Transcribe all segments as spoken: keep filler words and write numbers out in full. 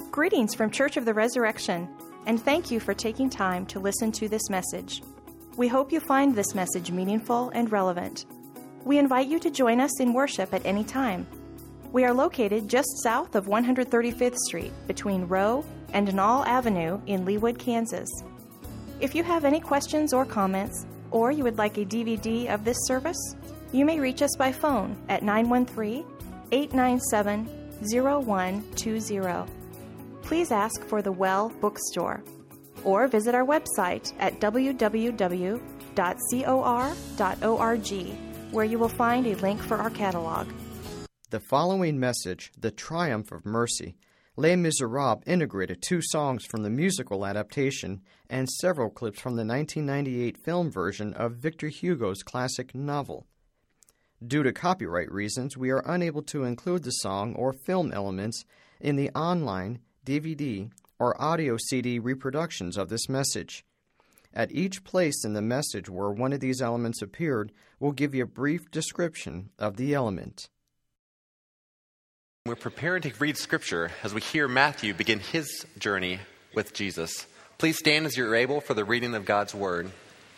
Greetings from Church of the Resurrection, and thank you for taking time to listen to this message. We hope you find this message meaningful and relevant. We invite you to join us in worship at any time. We are located just south of one hundred thirty-fifth Street, between Rowe and Nall Avenue in Leawood, Kansas. If you have any questions or comments, or you would like a D V D of this service, you may reach us by phone at nine one three, eight nine seven, zero one two zero. Please ask for the Well Bookstore, or visit our website at w w w dot cor dot org, where you will find a link for our catalog. The following message, The Triumph of Mercy, Les Miserables, integrated two songs from the musical adaptation and several clips from the nineteen ninety-eight film version of Victor Hugo's classic novel. Due to copyright reasons, we are unable to include the song or film elements in the online D V D or audio C D reproductions of this message. At each place in the message where one of these elements appeared, we'll give you a brief description of the element. We're preparing to read Scripture as we hear Matthew begin his journey with Jesus. Please stand as you're able for the reading of God's Word.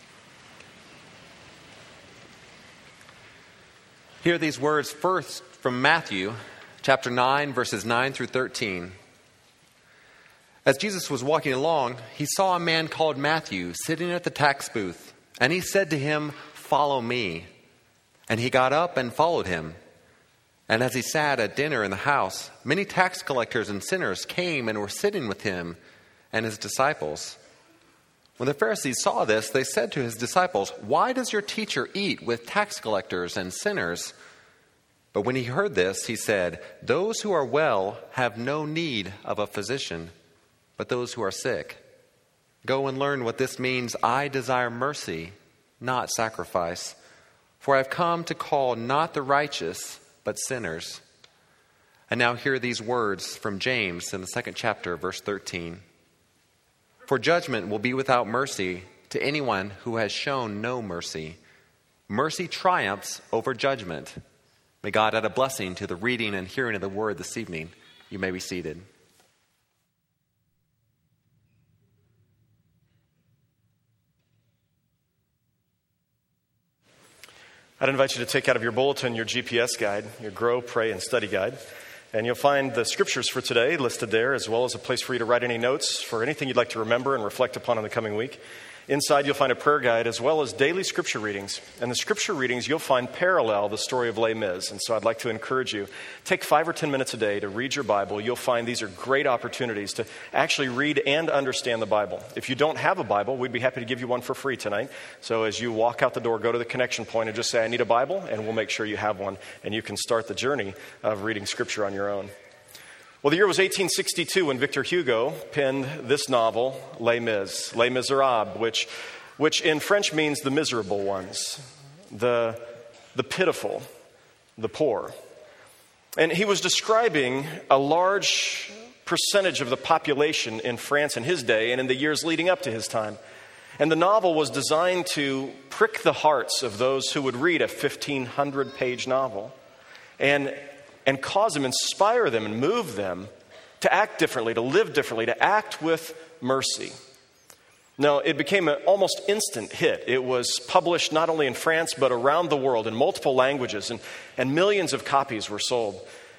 Hear these words first from Matthew, chapter nine, verses nine through thirteen. As Jesus was walking along, he saw a man called Matthew sitting at the tax booth, and he said to him, "Follow me." And he got up and followed him. And as he sat at dinner in the house, many tax collectors and sinners came and were sitting with him and his disciples. When the Pharisees saw this, they said to his disciples, "Why does your teacher eat with tax collectors and sinners?" But when he heard this, he said, "Those who are well have no need of a physician, but those who are sick. Go and learn what this means. I desire mercy, not sacrifice. For I have come to call not the righteous, but sinners." And now hear these words from James in the second chapter, verse thirteen. "For judgment will be without mercy to anyone who has shown no mercy. Mercy triumphs over judgment." May God add a blessing to the reading and hearing of the word this evening. You may be seated. I'd invite you to take out of your bulletin your G P S guide, your Grow, Pray, and Study guide. And you'll find the scriptures for today listed there, as well as a place for you to write any notes for anything you'd like to remember and reflect upon in the coming week. Inside, you'll find a prayer guide, as well as daily scripture readings. And the scripture readings, you'll find parallel the story of Les Mis. And so I'd like to encourage you, take five or ten minutes a day to read your Bible. You'll find these are great opportunities to actually read and understand the Bible. If you don't have a Bible, we'd be happy to give you one for free tonight. So as you walk out the door, go to the connection point and just say, "I need a Bible," and we'll make sure you have one. And you can start the journey of reading scripture on your own. Well, the year was eighteen sixty-two when Victor Hugo penned this novel, Les Mis, Les Miserables, which, which in French means the miserable ones, the, the pitiful, the poor. And he was describing a large percentage of the population in France in his day and in the years leading up to his time. And the novel was designed to prick the hearts of those who would read a fifteen hundred page novel and and cause them, inspire them, and move them to act differently, to live differently, to act with mercy. Now, it became an almost instant hit. It was published not only in France, but around the world in multiple languages, and, and millions of copies were sold.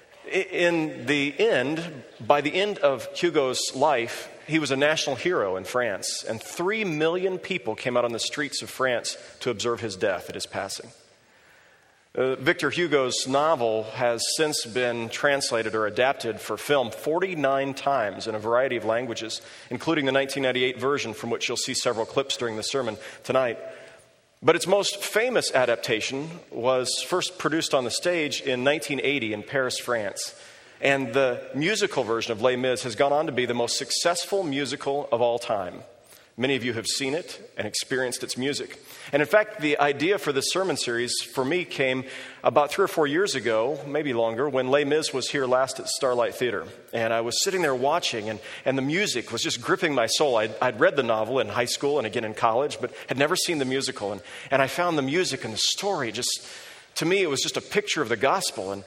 In the end, by the end of Hugo's life, he was a national hero in France, and three million people came out on the streets of France to observe his death at his passing. Uh, Victor Hugo's novel has since been translated or adapted for film forty-nine times in a variety of languages, including the nineteen ninety-eight version, from which you'll see several clips during the sermon tonight. But its most famous adaptation was first produced on the stage in nineteen eighty in Paris, France. And the musical version of Les Mis has gone on to be the most successful musical of all time. Many of you have seen it and experienced its music. And in fact, the idea for this sermon series for me came about three or four years ago, maybe longer, when Les Mis was here last at Starlight Theater. And I was sitting there watching, and, and the music was just gripping my soul. I'd, I'd read the novel in high school and again in college, but had never seen the musical. And, and I found the music and the story just, to me, it was just a picture of the gospel. And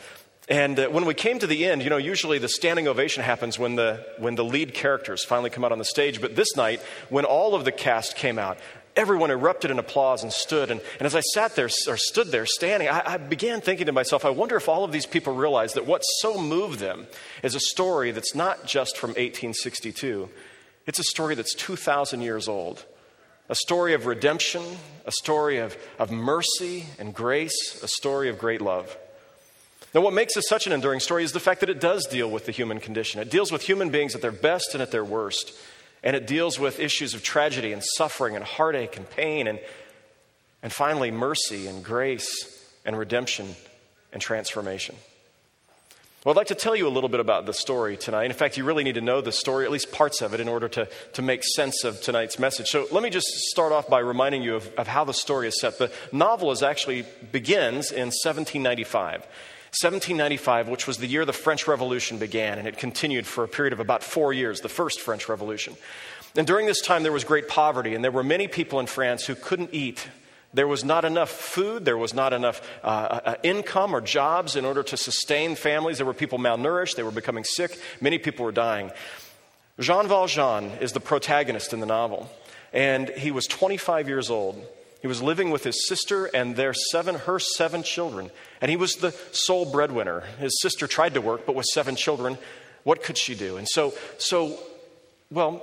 And uh, when we came to the end, you know, usually the standing ovation happens when the when the lead characters finally come out on the stage. But this night, when all of the cast came out, everyone erupted in applause and stood. And, and as I sat there or stood there standing, I, I began thinking to myself, I wonder if all of these people realize that what so moved them is a story that's not just from eighteen sixty-two. It's a story that's two thousand years old. A story of redemption, a story of, of mercy and grace, a story of great love. Now, what makes this such an enduring story is the fact that it does deal with the human condition. It deals with human beings at their best and at their worst. And it deals with issues of tragedy and suffering and heartache and pain and, and finally, mercy and grace and redemption and transformation. Well, I'd like to tell you a little bit about the story tonight. In fact, you really need to know the story, at least parts of it, in order to, to make sense of tonight's message. So let me just start off by reminding you of, of how the story is set. The novel is actually begins in seventeen ninety-five. seventeen ninety-five, which was the year the French Revolution began, and it continued for a period of about four years, the first French Revolution. And during this time, there was great poverty, and there were many people in France who couldn't eat. There was not enough food, there was not enough uh, uh, income or jobs in order to sustain families. There were people malnourished, they were becoming sick, many people were dying. Jean Valjean is the protagonist in the novel, and he was twenty-five years old. He was living with his sister and their seven, her seven children. And he was the sole breadwinner. His sister tried to work, but with seven children, what could she do? And so, so, well,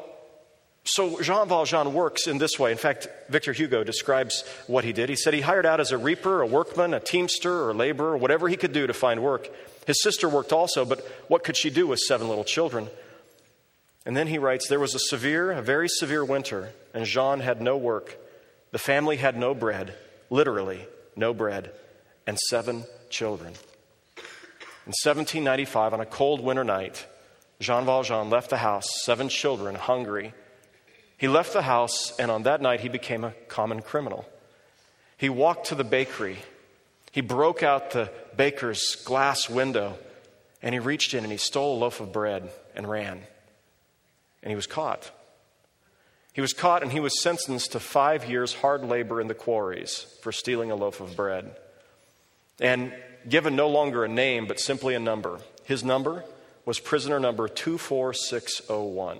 so Jean Valjean works in this way. In fact, Victor Hugo describes what he did. He said he hired out as a reaper, a workman, a teamster, or laborer, whatever he could do to find work. His sister worked also, but what could she do with seven little children? And then he writes, there was a severe, a very severe winter, and Jean had no work. The family had no bread, literally no bread, and seven children. In seventeen ninety-five, on a cold winter night, Jean Valjean left the house, seven children, hungry. He left the house, and on that night, he became a common criminal. He walked to the bakery. He broke out the baker's glass window, and he reached in and he stole a loaf of bread and ran. And he was caught. He was caught and he was sentenced to five years hard labor in the quarries for stealing a loaf of bread. And given no longer a name, but simply a number. His number was prisoner number two four six oh one.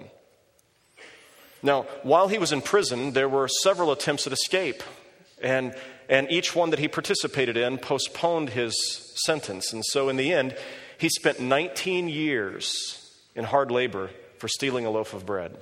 Now, while he was in prison, there were several attempts at escape. And, and each one that he participated in postponed his sentence. And so in the end, he spent nineteen years in hard labor for stealing a loaf of bread.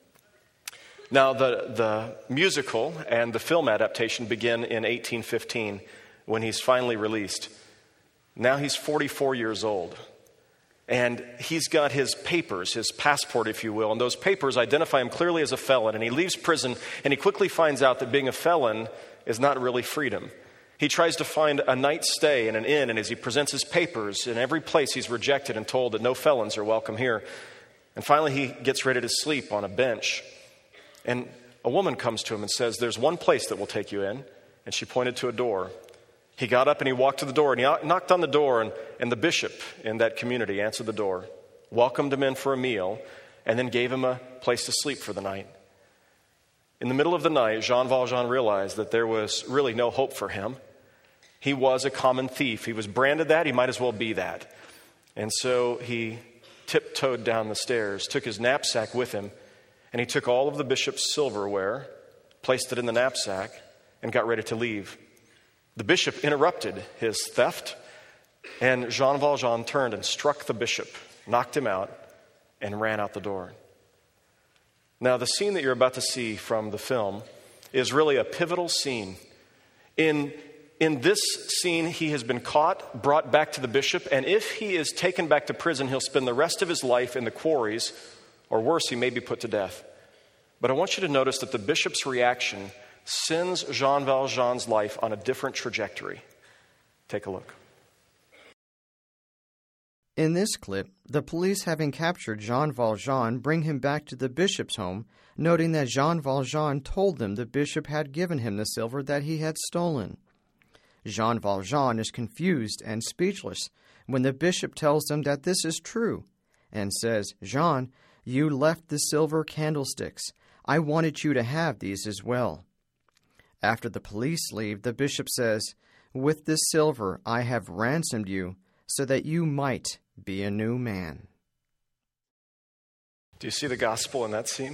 Now, the, the musical and the film adaptation begin in eighteen fifteen when he's finally released. Now he's forty-four years old. And he's got his papers, his passport, if you will. And those papers identify him clearly as a felon. And he leaves prison and he quickly finds out that being a felon is not really freedom. He tries to find a night's stay in an inn. And as he presents his papers, in every place he's rejected and told that no felons are welcome here. And finally he gets ready to sleep on a bench. And a woman comes to him and says, there's one place that will take you in. And she pointed to a door. He got up and he walked to the door and he knocked on the door, and, and the bishop in that community answered the door, welcomed him in for a meal, and then gave him a place to sleep for the night. In the middle of the night, Jean Valjean realized that there was really no hope for him. He was a common thief. He was branded that. He might as well be that. And so he tiptoed down the stairs, took his knapsack with him, and he took all of the bishop's silverware, placed it in the knapsack, and got ready to leave. The bishop interrupted his theft, and Jean Valjean turned and struck the bishop, knocked him out, and ran out the door. Now, the scene that you're about to see from the film is really a pivotal scene. In, in this scene, he has been caught, brought back to the bishop, and if he is taken back to prison, he'll spend the rest of his life in the quarries, or worse, he may be put to death. But I want you to notice that the bishop's reaction sends Jean Valjean's life on a different trajectory. Take a look. In this clip, the police, having captured Jean Valjean, bring him back to the bishop's home, noting that Jean Valjean told them the bishop had given him the silver that he had stolen. Jean Valjean is confused and speechless when the bishop tells them that this is true, and says, Jean, you left the silver candlesticks. I wanted you to have these as well. After the police leave, the bishop says, with this silver I have ransomed you, so that you might be a new man. Do you see the gospel in that scene?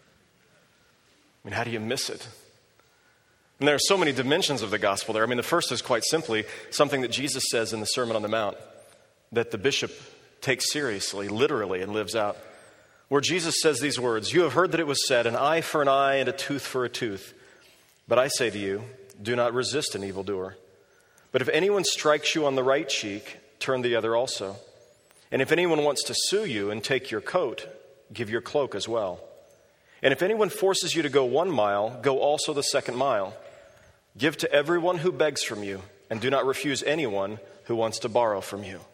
I mean, how do you miss it? And there are so many dimensions of the gospel there. I mean, the first is quite simply something that Jesus says in the Sermon on the Mount that the bishop takes seriously, literally, and lives out. Where Jesus says these words, "You have heard that it was said, an eye for an eye and a tooth for a tooth. But I say to you, do not resist an evildoer. But if anyone strikes you on the right cheek, turn the other also. And if anyone wants to sue you and take your coat, give your cloak as well. And if anyone forces you to go one mile, go also the second mile. Give to everyone who begs from you, and do not refuse anyone who wants to borrow from you."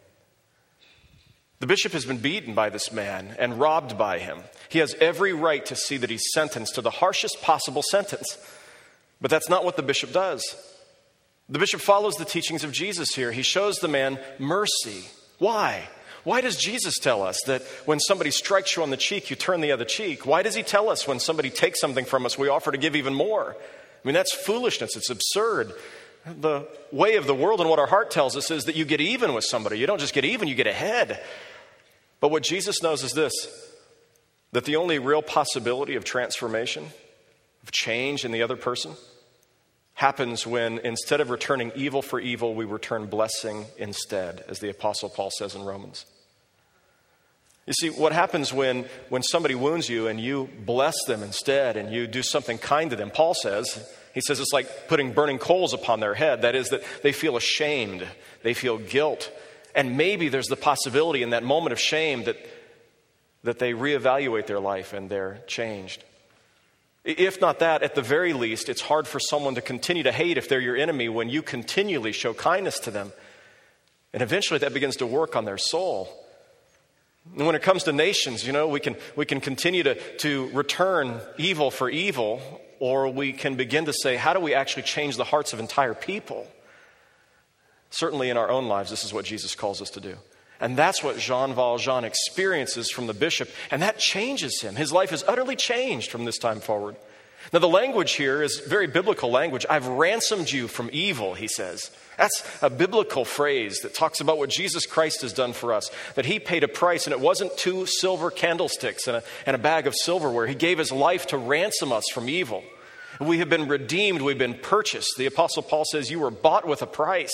The bishop has been beaten by this man and robbed by him. He has every right to see that he's sentenced to the harshest possible sentence. But that's not what the bishop does. The bishop follows the teachings of Jesus here. He shows the man mercy. Why? Why does Jesus tell us that when somebody strikes you on the cheek, you turn the other cheek? Why does he tell us when somebody takes something from us, we offer to give even more? I mean, that's foolishness. It's absurd. The way of the world and what our heart tells us is that you get even with somebody. You don't just get even, you get ahead. But what Jesus knows is this, that the only real possibility of transformation, of change in the other person, happens when instead of returning evil for evil, we return blessing instead, as the Apostle Paul says in Romans. You see, what happens when, when somebody wounds you and you bless them instead and you do something kind to them, Paul says, he says it's like putting burning coals upon their head. That is that they feel ashamed, they feel guilt, and maybe there's the possibility in that moment of shame that, that they reevaluate their life and they're changed. If not that, at the very least, it's hard for someone to continue to hate if they're your enemy when you continually show kindness to them. And eventually that begins to work on their soul. And when it comes to nations, you know, we can we can continue to, to return evil for evil, or we can begin to say, how do we actually change the hearts of entire people? Certainly in our own lives, this is what Jesus calls us to do. And that's what Jean Valjean experiences from the bishop, and that changes him. His life is utterly changed from this time forward. Now, the language here is very biblical language. I've ransomed you from evil, he says. That's a biblical phrase that talks about what Jesus Christ has done for us, that he paid a price, and it wasn't two silver candlesticks and a, and a bag of silverware. He gave his life to ransom us from evil. We have been redeemed. We've been purchased. The Apostle Paul says you were bought with a price.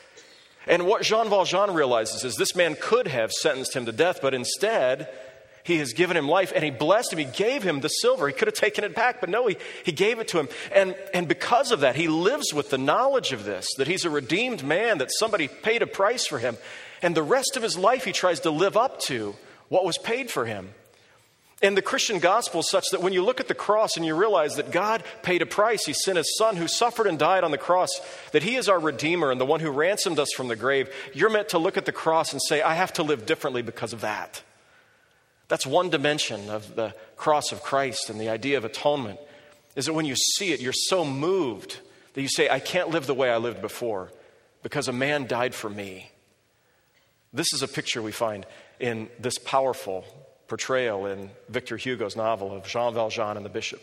And what Jean Valjean realizes is this man could have sentenced him to death, but instead he has given him life, and he blessed him. He gave him the silver. He could have taken it back, but no, he, he gave it to him. And, and because of that, he lives with the knowledge of this, that he's a redeemed man, that somebody paid a price for him. And the rest of his life he tries to live up to what was paid for him. And the Christian gospel is such that when you look at the cross and you realize that God paid a price, he sent his son who suffered and died on the cross, that he is our Redeemer and the one who ransomed us from the grave, you're meant to look at the cross and say, I have to live differently because of that. That's one dimension of the cross of Christ and the idea of atonement, is that when you see it, you're so moved that you say, I can't live the way I lived before because a man died for me. This is a picture we find in this powerful portrayal in Victor Hugo's novel of Jean Valjean and the Bishop.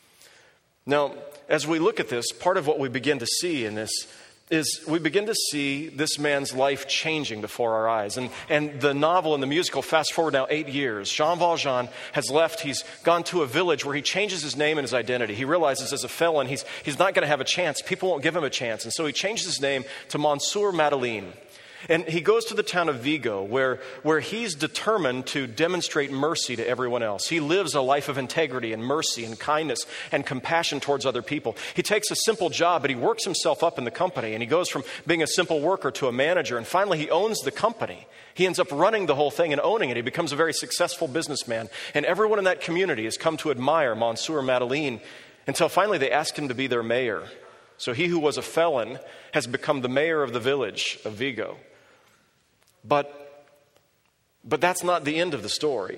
Now, as we look at this, part of what we begin to see in this is we begin to see this man's life changing before our eyes. And, and the novel and the musical, fast forward now eight years, Jean Valjean has left. He's gone to a village where he changes his name and his identity. He realizes as a felon, he's, he's not going to have a chance. People won't give him a chance. And so he changes his name to Monsieur Madeleine. And he goes to the town of Vigo, where, where he's determined to demonstrate mercy to everyone else. He lives a life of integrity and mercy and kindness and compassion towards other people. He takes a simple job, but he works himself up in the company. And he goes from being a simple worker to a manager. And finally, he owns the company. He ends up running the whole thing and owning it. He becomes a very successful businessman. And everyone in that community has come to admire Monsieur Madeleine until finally they asked him to be their mayor. So he who was a felon has become the mayor of the village of Vigo. But, but that's not the end of the story.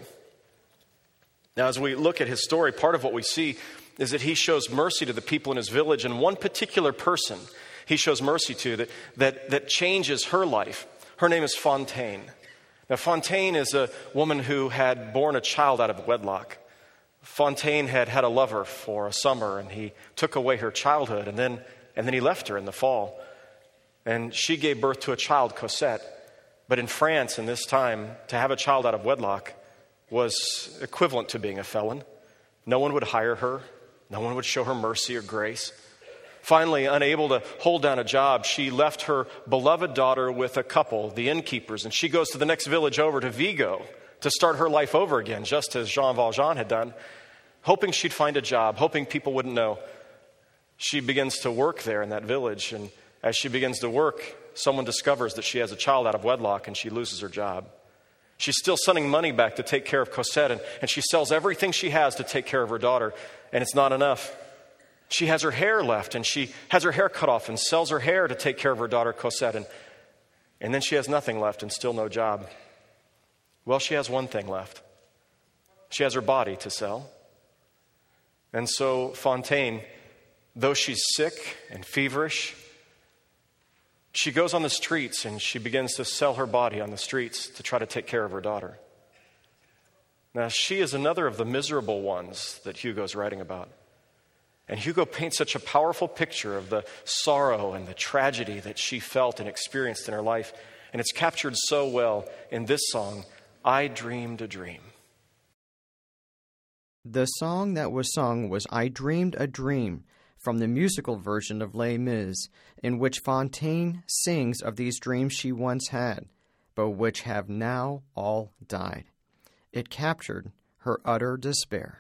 Now, as we look at his story, part of what we see is that he shows mercy to the people in his village, and one particular person he shows mercy to that, that, that changes her life. Her name is Fontaine. Now, Fontaine is a woman who had borne a child out of wedlock. Fontaine had had a lover for a summer, and he took away her childhood, and then, and then he left her in the fall. And she gave birth to a child, Cosette. But in France, in this time, to have a child out of wedlock was equivalent to being a felon. No one would hire her. No one would show her mercy or grace. Finally, unable to hold down a job, she left her beloved daughter with a couple, the innkeepers, and she goes to the next village over to Vigo to start her life over again, just as Jean Valjean had done, hoping she'd find a job, hoping people wouldn't know. She begins to work there in that village, and as she begins to work, someone discovers that she has a child out of wedlock and she loses her job. She's still sending money back to take care of Cosette, and, and she sells everything she has to take care of her daughter, and it's not enough. She has her hair left, and she has her hair cut off and sells her hair to take care of her daughter Cosette, and, and then she has nothing left and still no job. Well, she has one thing left. She has her body to sell. And so Fontaine, though she's sick and feverish, she goes on the streets and she begins to sell her body on the streets to try to take care of her daughter. Now, she is another of the miserable ones that Hugo's writing about. And Hugo paints such a powerful picture of the sorrow and the tragedy that she felt and experienced in her life. And it's captured so well in this song, I Dreamed a Dream. The song that was sung was I Dreamed a Dream, from the musical version of Les Mis, in which Fontaine sings of these dreams she once had, but which have now all died. It captured her utter despair.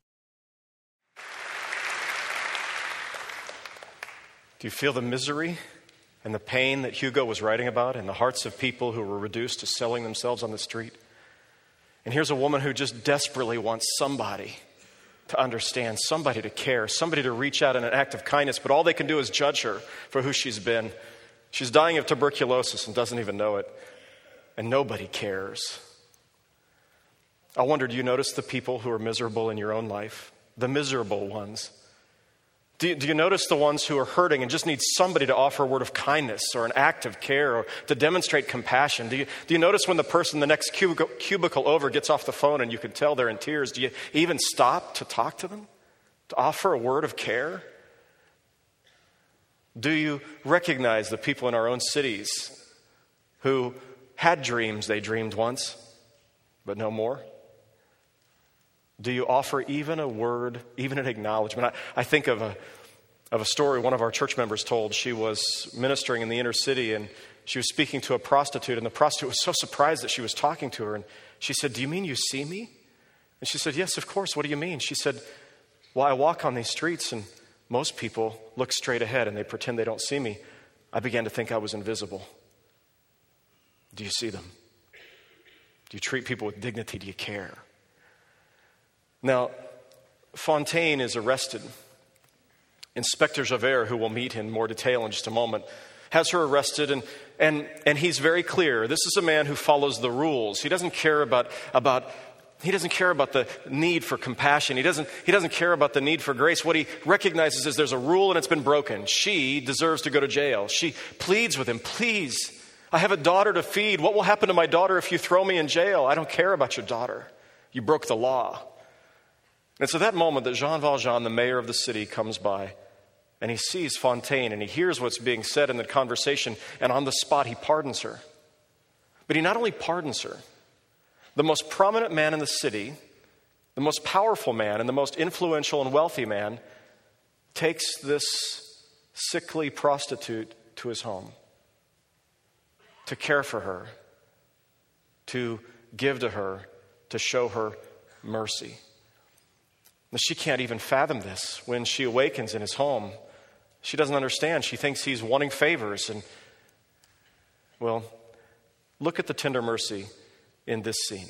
Do you feel the misery and the pain that Hugo was writing about in the hearts of people who were reduced to selling themselves on the street? And here's a woman who just desperately wants somebody to understand, somebody to care, somebody to reach out in an act of kindness, but all they can do is judge her for who she's been. She's dying of tuberculosis and doesn't even know it, and nobody cares. I wonder, do you notice the people who are miserable in your own life? The miserable ones. Do you, do you notice the ones who are hurting and just need somebody to offer a word of kindness or an act of care or to demonstrate compassion? Do you, do you notice when the person the next cubicle, cubicle over gets off the phone and you can tell they're in tears, do you even stop to talk to them, to offer a word of care? Do you recognize the people in our own cities who had dreams they dreamed once, but no more? Do you offer even a word, even an acknowledgement? I, I think of a of a story one of our church members told. She was ministering in the inner city and she was speaking to a prostitute, and the prostitute was so surprised that she was talking to her, and she said, "Do you mean you see me?" And she said, "Yes, of course. What do you mean?" She said, "Well, I walk on these streets and most people look straight ahead and they pretend they don't see me. I began to think I was invisible. Do you see them? Do you treat people with dignity? Do you care?" Now, Fontaine is arrested. Inspector Javert, who we'll meet in more detail in just a moment, has her arrested, and, and, and he's very clear. This is a man who follows the rules. He doesn't care about, about, he doesn't care about the need for compassion. He doesn't, he doesn't care about the need for grace. What he recognizes is there's a rule and it's been broken. She deserves to go to jail. She pleads with him, "Please, I have a daughter to feed. What will happen to my daughter if you throw me in jail? I don't care about your daughter. You broke the law." And it's at that moment that Jean Valjean, the mayor of the city, comes by, and he sees Fontaine, and he hears what's being said in the conversation, and on the spot he pardons her. But he not only pardons her, the most prominent man in the city, the most powerful man, and the most influential and wealthy man takes this sickly prostitute to his home to care for her, to give to her, to show her mercy. She can't even fathom this. When she awakens in his home, she doesn't understand. She thinks he's wanting favors. And, well, look at the tender mercy in this scene.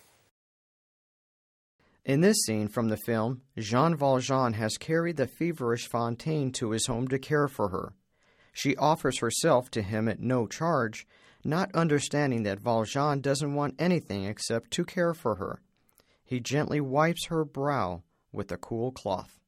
In this scene from the film, Jean Valjean has carried the feverish Fontaine to his home to care for her. She offers herself to him at no charge, not understanding that Valjean doesn't want anything except to care for her. He gently wipes her brow with a cool cloth.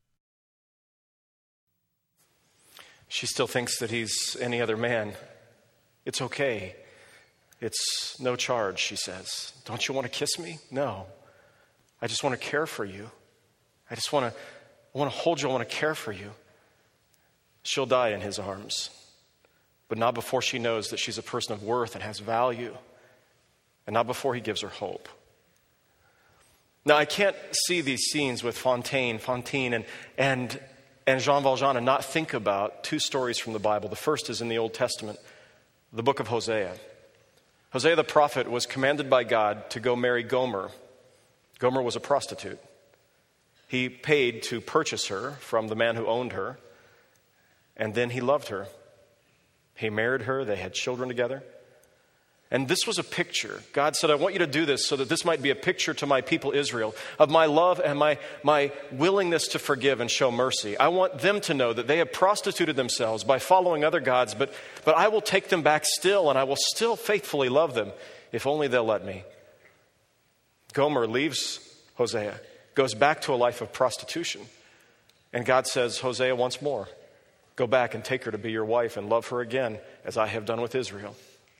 She still thinks that he's any other man. It's okay. It's no charge, she says. "Don't you want to kiss me?" "No. I just want to care for you. I just want to, I want to hold you. I want to care for you." She'll die in his arms. but not before she knows that she's a person of worth and has value, and not before he gives her hope. Now, I can't see these scenes with Fontaine, Fantine, and, and, and Jean Valjean and not think about two stories from the Bible. The first is in the Old Testament, the book of Hosea. Hosea the prophet was commanded by God to go marry Gomer. Gomer was a prostitute. He paid to purchase her from the man who owned her, and then he loved her. He married her. They had children together. And this was a picture. God said, I want you to do this so that this might be a picture to my people Israel of my love and my, my willingness to forgive and show mercy. I want them to know that they have prostituted themselves by following other gods, but, but I will take them back still, and I will still faithfully love them if only they'll let me. Gomer leaves Hosea, goes back to a life of prostitution. And God says, Hosea, once more, go back and take her to be your wife and love her again as I have done with Israel.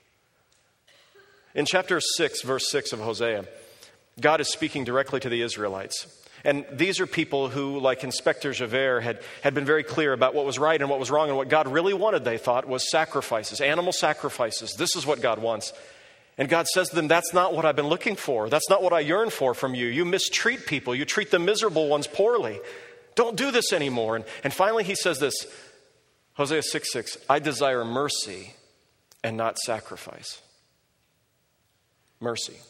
In chapter six, verse six of Hosea, God is speaking directly to the Israelites. And these are people who, like Inspector Javert, had, had been very clear about what was right and what was wrong. And what God really wanted, they thought, was sacrifices, animal sacrifices. This is what God wants. And God says to them, that's not what I've been looking for. That's not what I yearn for from you. You mistreat people. You treat the miserable ones poorly. Don't do this anymore. And, and finally he says this, Hosea six six, I desire mercy and not sacrifice. Mercy.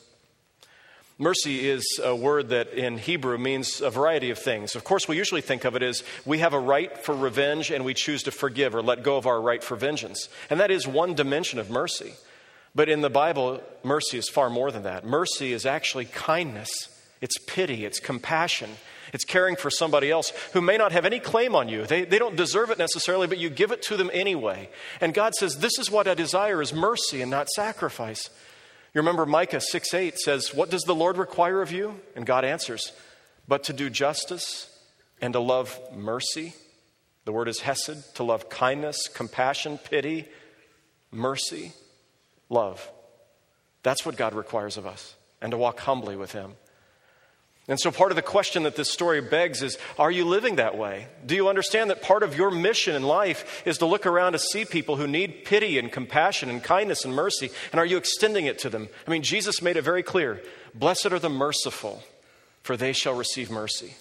Mercy is a word that in Hebrew means a variety of things. Of course, we usually think of it as we have a right for revenge and we choose to forgive or let go of our right for vengeance. And that is one dimension of mercy. But in the Bible, mercy is far more than that. Mercy is actually kindness. It's pity. It's compassion. It's caring for somebody else who may not have any claim on you. They, they don't deserve it necessarily, but you give it to them anyway. And God says, this is what I desire is mercy and not sacrifice. You remember Micah six eight says, what does the Lord require of you? And God answers, but to do justice and to love mercy. The word is hesed, to love kindness, compassion, pity, mercy, love. That's what God requires of us, and to walk humbly with him. And so part of the question that this story begs is, are you living that way? Do you understand that part of your mission in life is to look around to see people who need pity and compassion and kindness and mercy, and are you extending it to them? I mean, Jesus made it very clear, blessed are the merciful, for they shall receive mercy.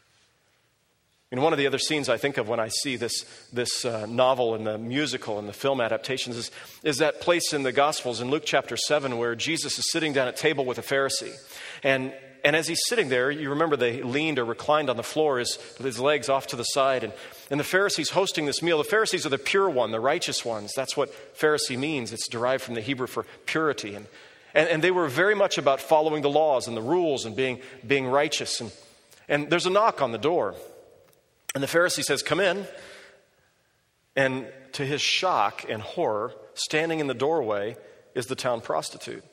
And one of the other scenes I think of when I see this, this uh, novel and the musical and the film adaptations is, is that place in the Gospels in Luke chapter seven where Jesus is sitting down at table with a Pharisee. And And as he's sitting there, you remember they leaned or reclined on the floor his, with his legs off to the side. And, and the Pharisees hosting this meal. The Pharisees are the pure one, the righteous ones. That's what Pharisee means. It's derived from the Hebrew for purity. And, and, and they were very much about following the laws and the rules and being, being righteous. And, and there's a knock on the door. And the Pharisee says, come in. And to his shock and horror, standing in the doorway is the town prostitute.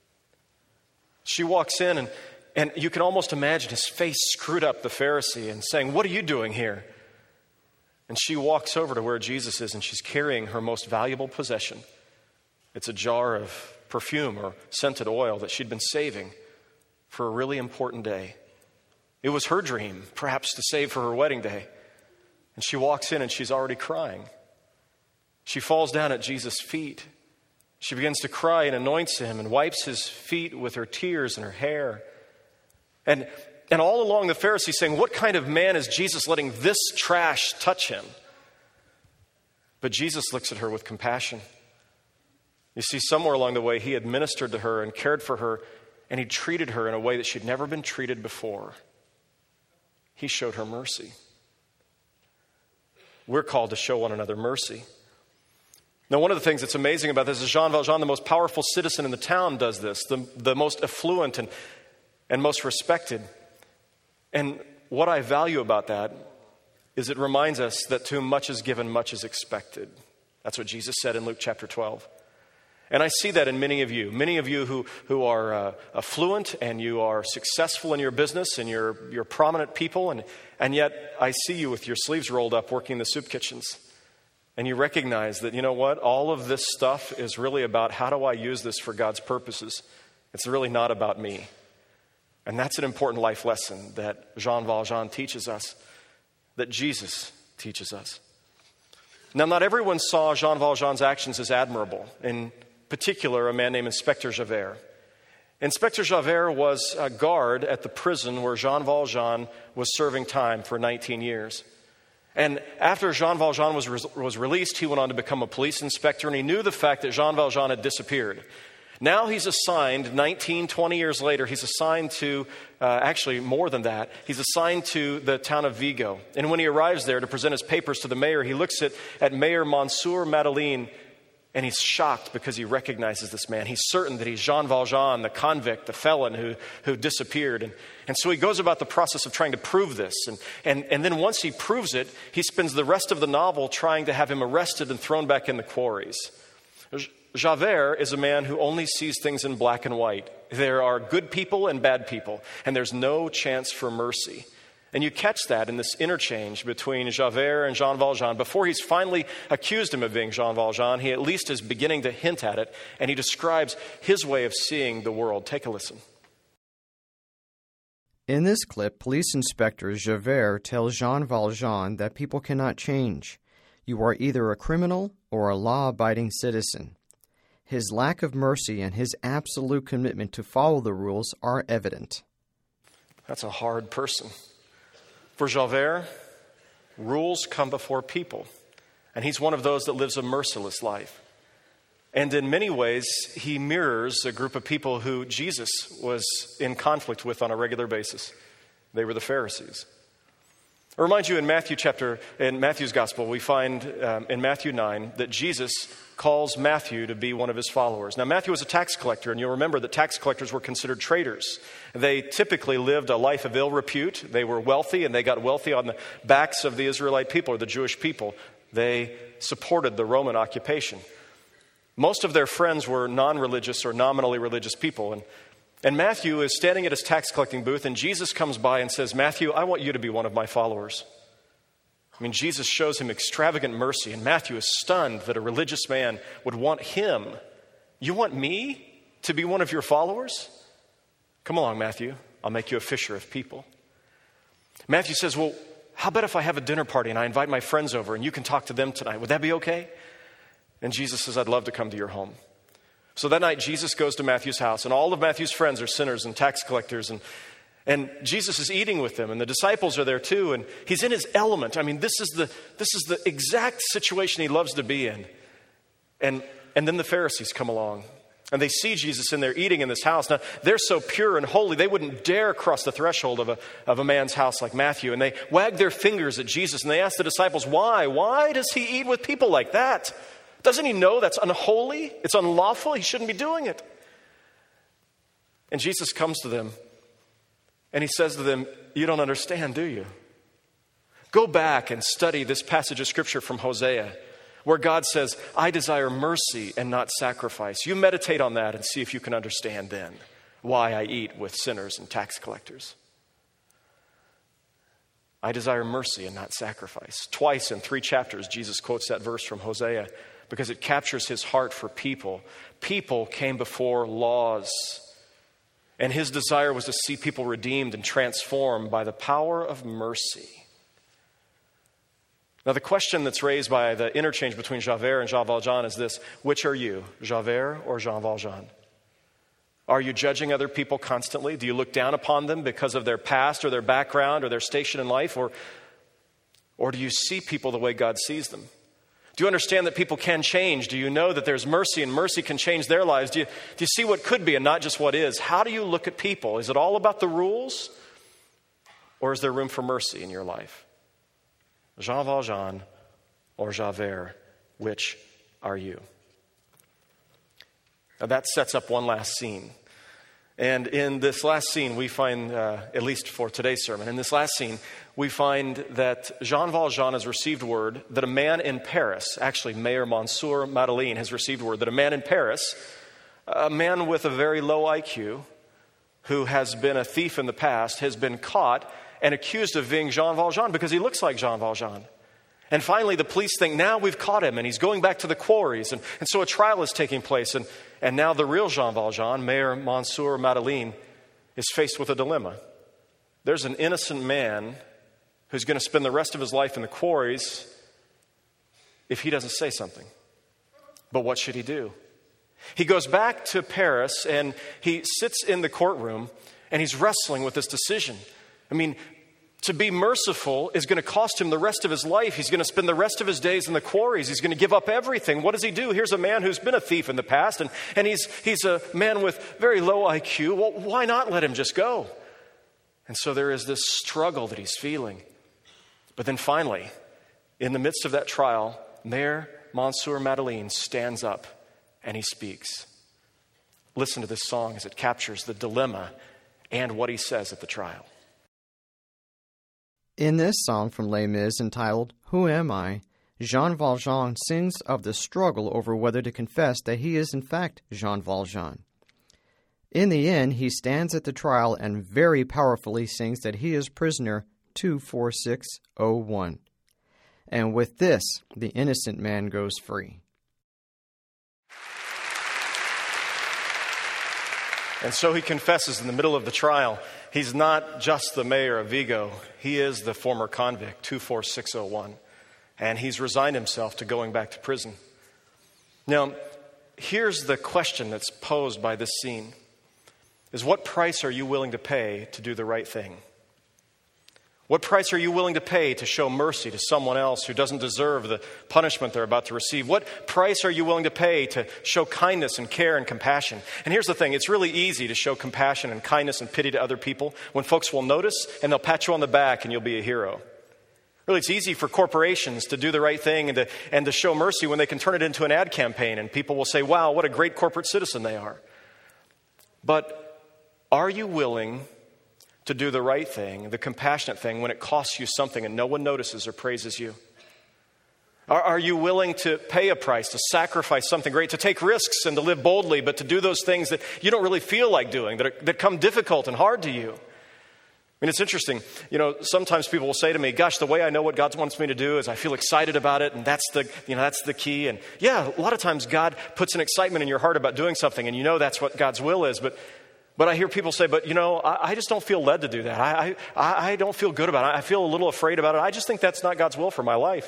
She walks in and And you can almost imagine his face screwed up, the Pharisee, and saying, what are you doing here? And she walks over to where Jesus is, and she's carrying her most valuable possession. It's a jar of perfume or scented oil that she'd been saving for a really important day. It was her dream, perhaps to save for her wedding day. And she walks in, and she's already crying. She falls down at Jesus' feet. She begins to cry and anoints him and wipes his feet with her tears and her hair. And and all along the Pharisees saying, what kind of man is Jesus letting this trash touch him? But Jesus looks at her with compassion. You see, somewhere along the way, he had ministered to her and cared for her, and he treated her in a way that she'd never been treated before. He showed her mercy. We're called to show one another mercy. Now, one of the things that's amazing about this is Jean Valjean, the most powerful citizen in the town, does this, the, the most affluent and and most respected. And what I value about that is it reminds us that to whom much is given, much is expected. That's what Jesus said in Luke chapter twelve. And I see that in many of you, many of you who, who are uh, affluent and you are successful in your business and you're, you're prominent people. And, and yet I see you with your sleeves rolled up working the soup kitchens. And you recognize that, you know what, all of this stuff is really about how do I use this for God's purposes. It's really not about me. And that's an important life lesson that Jean Valjean teaches us, that Jesus teaches us. Now, not everyone saw Jean Valjean's actions as admirable, in particular, a man named Inspector Javert. Inspector Javert was a guard at the prison where Jean Valjean was serving time for nineteen years. And after Jean Valjean was, re- was released, he went on to become a police inspector, and he knew the fact that Jean Valjean had disappeared. Now he's assigned, nineteen, twenty years later, he's assigned to, uh, actually more than that, he's assigned to the town of Vigo. And when he arrives there to present his papers to the mayor, he looks at, at Mayor Monsieur Madeleine, and he's shocked because he recognizes this man. He's certain that he's Jean Valjean, the convict, the felon who, who disappeared. And, and so he goes about the process of trying to prove this. And, and, and then once he proves it, he spends the rest of the novel trying to have him arrested and thrown back in the quarries. Javert is a man who only sees things in black and white. There are good people and bad people, and there's no chance for mercy. And you catch that in this interchange between Javert and Jean Valjean. Before he's finally accused him of being Jean Valjean, he at least is beginning to hint at it, and he describes his way of seeing the world. Take a listen. In this clip, Police Inspector Javert tells Jean Valjean that people cannot change. You are either a criminal or a law-abiding citizen. His lack of mercy and his absolute commitment to follow the rules are evident. That's a hard person. For Javert, rules come before people, and he's one of those that lives a merciless life. And in many ways, he mirrors a group of people who Jesus was in conflict with on a regular basis. They were the Pharisees. I remind you in Matthew chapter, in Matthew's gospel, we find um, in Matthew nine that Jesus calls Matthew to be one of his followers. Now, Matthew was a tax collector, and you'll remember that tax collectors were considered traitors. They typically lived a life of ill repute. They were wealthy, and they got wealthy on the backs of the Israelite people or the Jewish people. They supported the Roman occupation. Most of their friends were non-religious or nominally religious people, and And Matthew is standing at his tax collecting booth, and Jesus comes by and says, Matthew, I want you to be one of my followers. I mean, Jesus shows him extravagant mercy, and Matthew is stunned that a religious man would want him. You want me to be one of your followers? Come along, Matthew. I'll make you a fisher of people. Matthew says, well, how about if I have a dinner party and I invite my friends over and you can talk to them tonight? Would that be okay? And Jesus says, I'd love to come to your home. So that night, Jesus goes to Matthew's house, and all of Matthew's friends are sinners and tax collectors, and, and Jesus is eating with them, and the disciples are there too, and he's in his element. I mean, this is the this is the exact situation he loves to be in. And, and then the Pharisees come along, and they see Jesus in there eating in this house. Now, they're so pure and holy, they wouldn't dare cross the threshold of a, of a man's house like Matthew, and they wag their fingers at Jesus, and they ask the disciples, why? Why does he eat with people like that? Doesn't he know that's unholy? It's unlawful. He shouldn't be doing it. And Jesus comes to them and he says to them, you don't understand, do you? Go back and study this passage of scripture from Hosea where God says, I desire mercy and not sacrifice. You meditate on that and see if you can understand then why I eat with sinners and tax collectors. I desire mercy and not sacrifice. Twice in three chapters, Jesus quotes that verse from Hosea, because it captures his heart for people. People came before laws, and his desire was to see people redeemed and transformed by the power of mercy. Now, the question that's raised by the interchange between Javert and Jean Valjean is this: which are you, Javert or Jean Valjean? Are you judging other people constantly? Do you look down upon them because of their past or their background or their station in life? Or, or do you see people the way God sees them? Do you understand that people can change? Do you know that there's mercy and mercy can change their lives? Do you, do you see what could be and not just what is? How do you look at people? Is it all about the rules? Or is there room for mercy in your life? Jean Valjean or Javert, which are you? Now that sets up one last scene. And in this last scene, we find, uh, at least for today's sermon, in this last scene, we find that Jean Valjean has received word that a man in Paris, actually Mayor Monsieur Madeleine has received word that a man in Paris, a man with a very low I Q, who has been a thief in the past, has been caught and accused of being Jean Valjean because he looks like Jean Valjean. And finally, the police think, now we've caught him, and he's going back to the quarries. And, and so a trial is taking place, and, and now the real Jean Valjean, Mayor Monsieur Madeleine, is faced with a dilemma. There's an innocent man who's going to spend the rest of his life in the quarries, if he doesn't say something. But what should he do? He goes back to Paris and he sits in the courtroom and he's wrestling with this decision. I mean, to be merciful is going to cost him the rest of his life. He's going to spend the rest of his days in the quarries. He's going to give up everything. What does he do? Here's a man who's been a thief in the past, and, and he's, he's a man with very low I Q. Well, why not let him just go? And so there is this struggle that he's feeling. But then finally, in the midst of that trial, Mayor Monsieur Madeleine stands up and he speaks. Listen to this song as it captures the dilemma and what he says at the trial. In this song from Les Mis entitled, Who Am I?, Jean Valjean sings of the struggle over whether to confess that he is in fact Jean Valjean. In the end, he stands at the trial and very powerfully sings that he is prisoner two four six oh one. And with this, the innocent man goes free. And so he confesses in the middle of the trial. He's not just the mayor of Vigo. He is the former convict, two four six oh one. And he's resigned himself to going back to prison. Now, here's the question that's posed by this scene. Is what price are you willing to pay to do the right thing? What price are you willing to pay to show mercy to someone else who doesn't deserve the punishment they're about to receive? What price are you willing to pay to show kindness and care and compassion? And here's the thing, it's really easy to show compassion and kindness and pity to other people when folks will notice and they'll pat you on the back and you'll be a hero. Really, it's easy for corporations to do the right thing and to, and to show mercy when they can turn it into an ad campaign and people will say, wow, what a great corporate citizen they are. But are you willing to do the right thing, the compassionate thing, when it costs you something and no one notices or praises you? Are, are you willing to pay a price, to sacrifice something great, to take risks and to live boldly, but to do those things that you don't really feel like doing, that, are, that come difficult and hard to you? I mean, it's interesting. You know, sometimes people will say to me, gosh, the way I know what God wants me to do is I feel excited about it, and that's the, you know, that's the key. And yeah, a lot of times God puts an excitement in your heart about doing something, and you know that's what God's will is, but But I hear people say, but you know, I, I just don't feel led to do that. I, I, I don't feel good about it. I feel a little afraid about it. I just think that's not God's will for my life.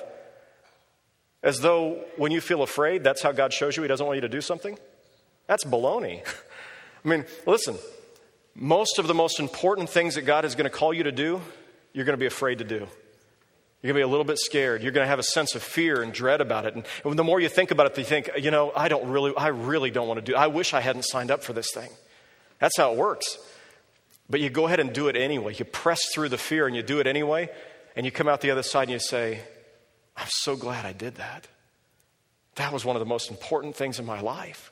As though when you feel afraid, that's how God shows you He doesn't want you to do something. That's baloney. I mean, listen, most of the most important things that God is going to call you to do, you're going to be afraid to do. You're going to be a little bit scared. You're going to have a sense of fear and dread about it. And the more you think about it, you think, you know, I don't really, I really don't want to do it. I wish I hadn't signed up for this thing. That's how it works. But you go ahead and do it anyway. You press through the fear and you do it anyway. And you come out the other side and you say, I'm so glad I did that. That was one of the most important things in my life.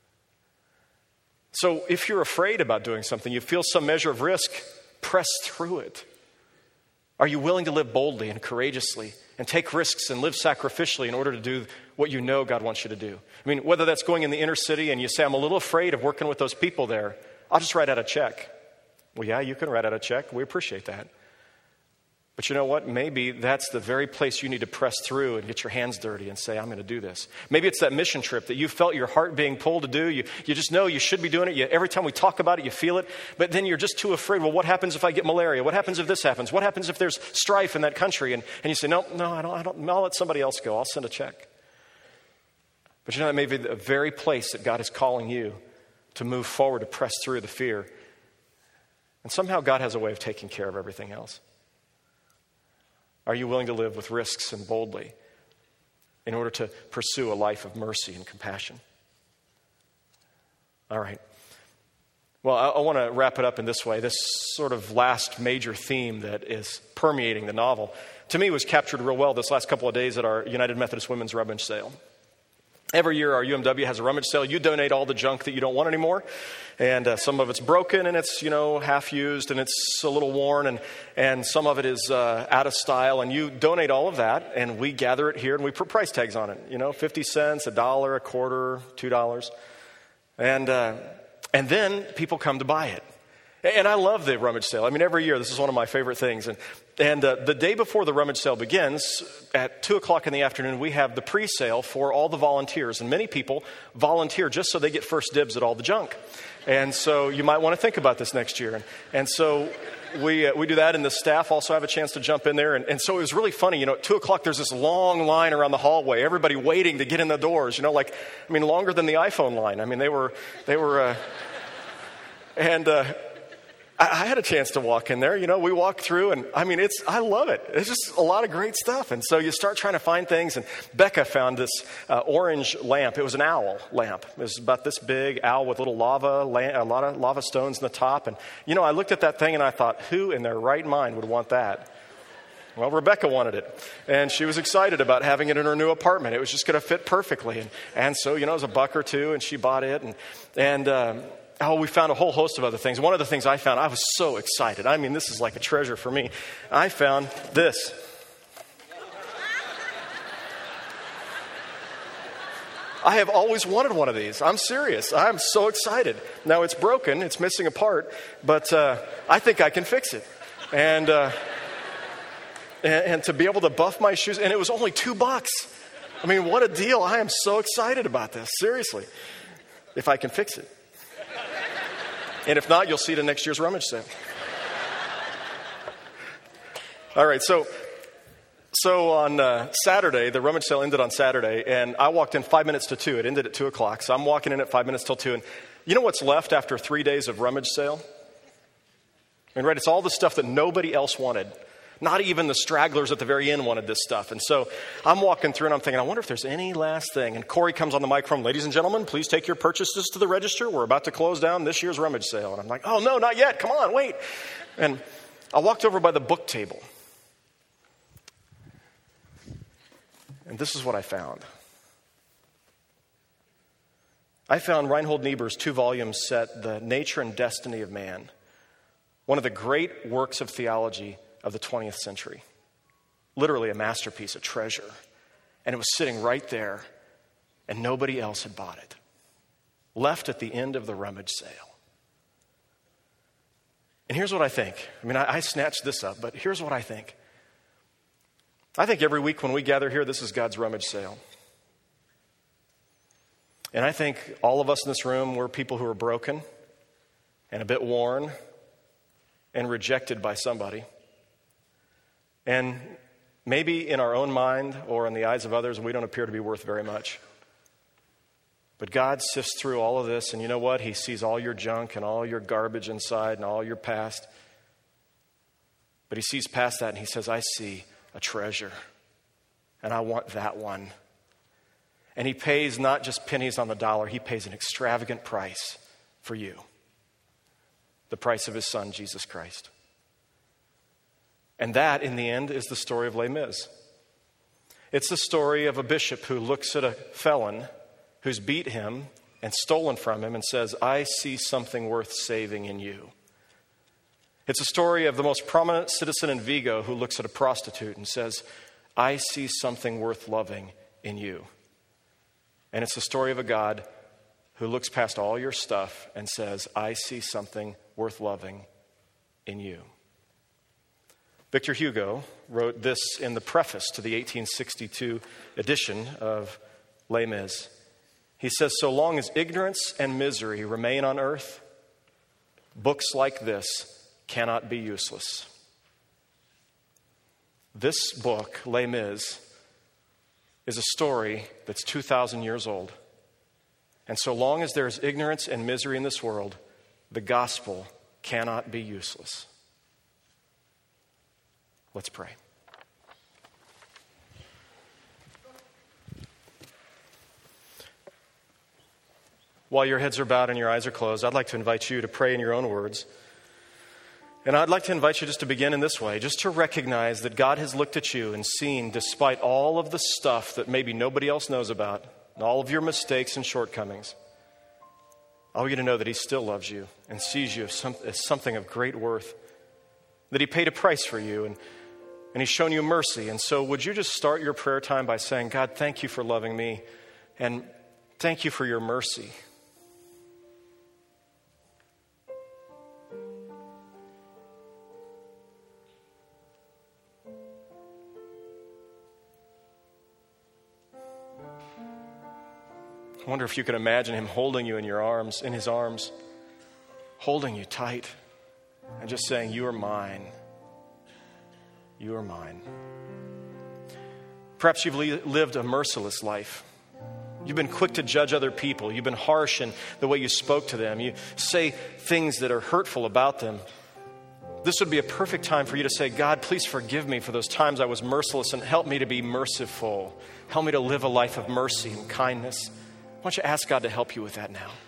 So if you're afraid about doing something, you feel some measure of risk, press through it. Are you willing to live boldly and courageously and take risks and live sacrificially in order to do what you know God wants you to do? I mean, whether that's going in the inner city and you say, I'm a little afraid of working with those people there, I'll just write out a check. Well, yeah, you can write out a check. We appreciate that. But you know what? Maybe that's the very place you need to press through and get your hands dirty and say, I'm going to do this. Maybe it's that mission trip that you felt your heart being pulled to do. You, you just know you should be doing it. You, every time we talk about it, you feel it. But then you're just too afraid. Well, what happens if I get malaria? What happens if this happens? What happens if there's strife in that country? And, and you say, no, no, I don't, I don't, I'll let somebody else go. I'll send a check. But you know, that may be the very place that God is calling you to move forward, to press through the fear. And somehow God has a way of taking care of everything else. Are you willing to live with risks and boldly in order to pursue a life of mercy and compassion? All right. Well, I, I want to wrap it up in this way. This sort of last major theme that is permeating the novel, to me, was captured real well this last couple of days at our United Methodist Women's rummage sale. Every year, our U M W has a rummage sale. You donate all the junk that you don't want anymore. And uh, some of it's broken and it's, you know, half used and it's a little worn. And, and some of it is uh, out of style. And you donate all of that and we gather it here and we put price tags on it. You know, fifty cents, a dollar, a quarter, two dollars. And, uh, and then people come to buy it. And I love the rummage sale. I mean, every year, this is one of my favorite things. And and uh, the day before the rummage sale begins, at two o'clock in the afternoon, we have the pre-sale for all the volunteers. And many people volunteer just so they get first dibs at all the junk. And so you might want to think about this next year. And, and so we uh, we do that, and the staff also have a chance to jump in there. And, and so it was really funny. You know, at two o'clock, there's this long line around the hallway. Everybody waiting to get in the doors. You know, like I mean, longer than the iPhone line. I mean, they were they were, uh, and uh, I, I had a chance to walk in there. You know, we walked through, and I mean, it's I love it. It's just a lot of great stuff. And so you start trying to find things. And Becca found this uh, orange lamp. It was an owl lamp. It was about this big owl with little lava, a lot of lava stones in the top. And you know, I looked at that thing and I thought, who in their right mind would want that? Well, Rebecca wanted it, and she was excited about having it in her new apartment. It was just going to fit perfectly. And and so you know, it was a buck or two, and she bought it. And and um, Oh, we found a whole host of other things. One of the things I found, I was so excited. I mean, this is like a treasure for me. I found this. I have always wanted one of these. I'm serious. I'm so excited. Now, it's broken. It's missing a part. But uh, I think I can fix it. And, uh, and, and to be able to buff my shoes. And it was only two bucks. I mean, what a deal. I am so excited about this. Seriously. If I can fix it. And if not, you'll see it in next year's rummage sale. All right, so so on uh, Saturday, the rummage sale ended on Saturday, and I walked in five minutes to two. It ended at two o'clock, so I'm walking in at five minutes till two. And you know what's left after three days of rummage sale? I mean, right, it's all the stuff that nobody else wanted. Not even the stragglers at the very end wanted this stuff. And so I'm walking through and I'm thinking, I wonder if there's any last thing. And Corey comes on the microphone, ladies and gentlemen, please take your purchases to the register. We're about to close down this year's rummage sale. And I'm like, oh, no, not yet. Come on, wait. And I walked over by the book table. And this is what I found. I found Reinhold Niebuhr's two-volume set, The Nature and Destiny of Man, one of the great works of theology of the twentieth century. Literally a masterpiece, a treasure. And it was sitting right there, and nobody else had bought it. Left at the end of the rummage sale. And here's what I think. I mean, I, I snatched this up, but here's what I think. I think every week when we gather here, this is God's rummage sale. And I think all of us in this room, we're people who are broken and a bit worn and rejected by somebody. And maybe in our own mind or in the eyes of others, we don't appear to be worth very much. But God sifts through all of this, and you know what? He sees all your junk and all your garbage inside and all your past. But he sees past that and he says, I see a treasure, and I want that one. And he pays not just pennies on the dollar, he pays an extravagant price for you. The price of his son, Jesus Christ. And that, in the end, is the story of Les Mis. It's the story of a bishop who looks at a felon who's beat him and stolen from him and says, I see something worth saving in you. It's a story of the most prominent citizen in Vigo who looks at a prostitute and says, I see something worth loving in you. And it's the story of a God who looks past all your stuff and says, I see something worth loving in you. Victor Hugo wrote this in the preface to the eighteen sixty-two edition of Les Mis. He says, so long as ignorance and misery remain on earth, books like this cannot be useless. This book, Les Mis, is a story that's two thousand years old. And so long as there is ignorance and misery in this world, the gospel cannot be useless. Let's pray. While your heads are bowed and your eyes are closed, I'd like to invite you to pray in your own words. And I'd like to invite you just to begin in this way, just to recognize that God has looked at you and seen, despite all of the stuff that maybe nobody else knows about, and all of your mistakes and shortcomings, I want you to know that he still loves you and sees you as, some, as something of great worth, that he paid a price for you, and, and he's shown you mercy. And so would you just start your prayer time by saying, God, thank you for loving me, and thank you for your mercy. I wonder if you could imagine him holding you in your arms, in his arms, holding you tight, and just saying, you are mine. You are mine. Perhaps you've li- lived a merciless life. You've been quick to judge other people. You've been harsh in the way you spoke to them. You say things that are hurtful about them. This would be a perfect time for you to say, God, please forgive me for those times I was merciless and help me to be merciful. Help me to live a life of mercy and kindness. Why don't you ask God to help you with that now?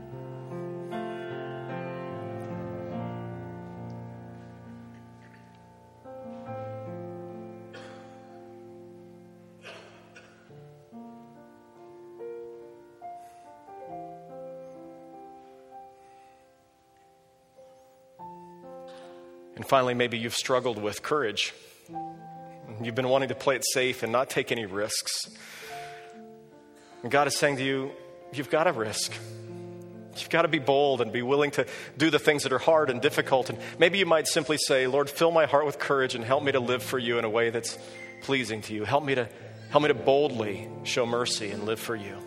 And finally, maybe you've struggled with courage. You've been wanting to play it safe and not take any risks. And God is saying to you, you've got to risk. You've got to be bold and be willing to do the things that are hard and difficult. And maybe you might simply say, Lord, fill my heart with courage and help me to live for you in a way that's pleasing to you. Help me to, help me to boldly show mercy and live for you.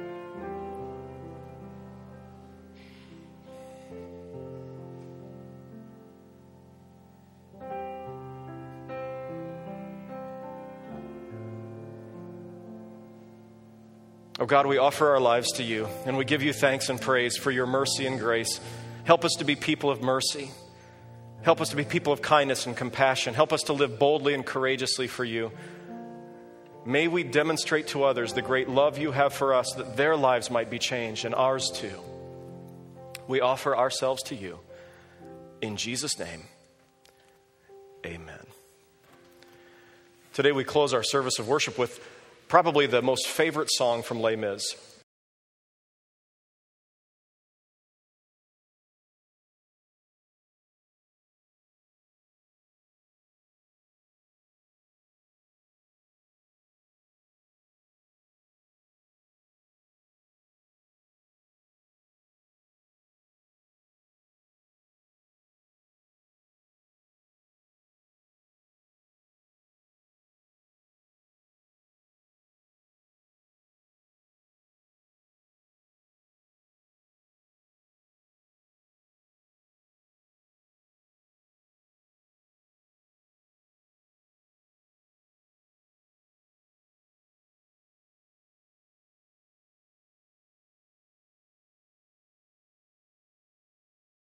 Oh God, we offer our lives to you, and we give you thanks and praise for your mercy and grace. Help us to be people of mercy. Help us to be people of kindness and compassion. Help us to live boldly and courageously for you. May we demonstrate to others the great love you have for us, that their lives might be changed and ours too. We offer ourselves to you. In Jesus' name, amen. Today we close our service of worship with probably the most favorite song from Les Mis.